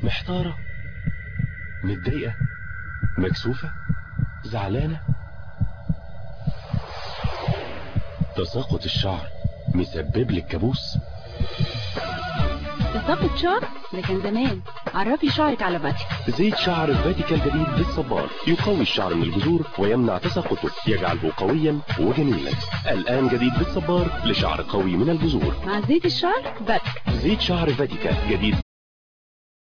محتارة، متضايقة، مكسوفة، زعلانة. تساقط الشعر مسبب لك كابوس. تساقط شعر ده كان زمان. عرفي شعرك على فاتيكا. زيت شعر فاتيكا الجديد بالصبار يقوي الشعر من الجذور ويمنع تساقطه، يجعله قويا وجميلا. الآن جديد بالصبار لشعر قوي من الجذور مع زيت الشعر فاتيكا. زيت شعر فاتيكا جديد